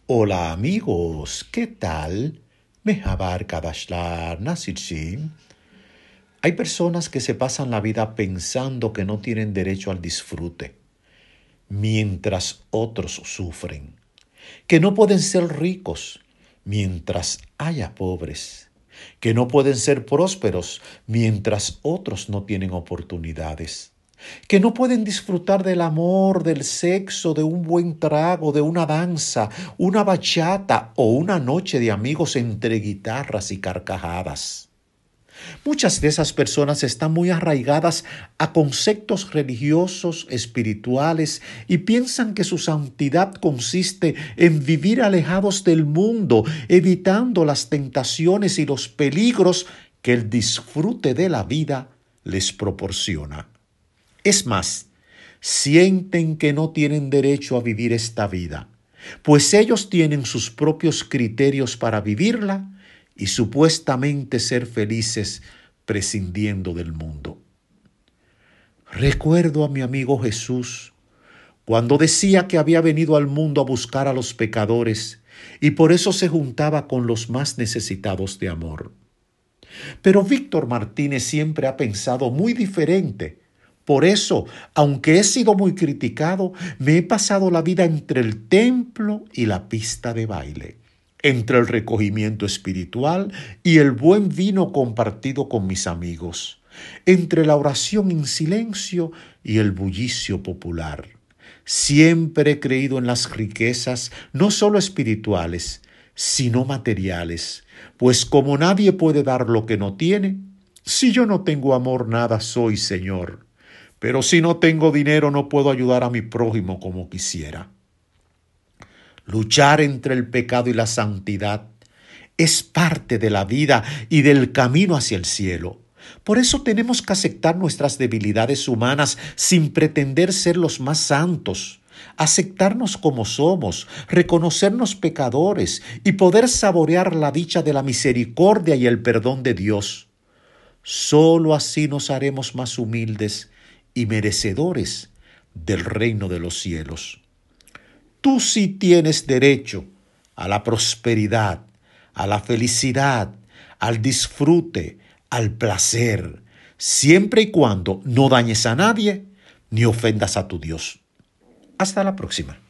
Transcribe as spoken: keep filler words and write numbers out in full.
Hola amigos, ¿qué tal? Mehabar Kadashlar Nasirshim. Hay personas que se pasan la vida pensando que no tienen derecho al disfrute, mientras otros sufren, que no pueden ser ricos mientras haya pobres, que no pueden ser prósperos mientras otros no tienen oportunidades, que no pueden disfrutar del amor, del sexo, de un buen trago, de una danza, una bachata o una noche de amigos entre guitarras y carcajadas. Muchas de esas personas están muy arraigadas a conceptos religiosos, espirituales, y piensan que su santidad consiste en vivir alejados del mundo, evitando las tentaciones y los peligros que el disfrute de la vida les proporciona. Es más, sienten que no tienen derecho a vivir esta vida, pues ellos tienen sus propios criterios para vivirla y supuestamente ser felices prescindiendo del mundo. Recuerdo a mi amigo Jesús cuando decía que había venido al mundo a buscar a los pecadores y por eso se juntaba con los más necesitados de amor. Pero Víctor Martínez siempre ha pensado muy diferente. Por eso, aunque he sido muy criticado, me he pasado la vida entre el templo y la pista de baile, entre el recogimiento espiritual y el buen vino compartido con mis amigos, entre la oración en silencio y el bullicio popular. Siempre he creído en las riquezas, no solo espirituales, sino materiales, pues como nadie puede dar lo que no tiene, si yo no tengo amor, nada soy, Señor. Pero si no tengo dinero, no puedo ayudar a mi prójimo como quisiera. Luchar entre el pecado y la santidad es parte de la vida y del camino hacia el cielo. Por eso tenemos que aceptar nuestras debilidades humanas sin pretender ser los más santos, aceptarnos como somos, reconocernos pecadores y poder saborear la dicha de la misericordia y el perdón de Dios. Solo así nos haremos más humildes y merecedores del reino de los cielos. Tú sí tienes derecho a la prosperidad, a la felicidad, al disfrute, al placer, siempre y cuando no dañes a nadie ni ofendas a tu Dios. Hasta la próxima.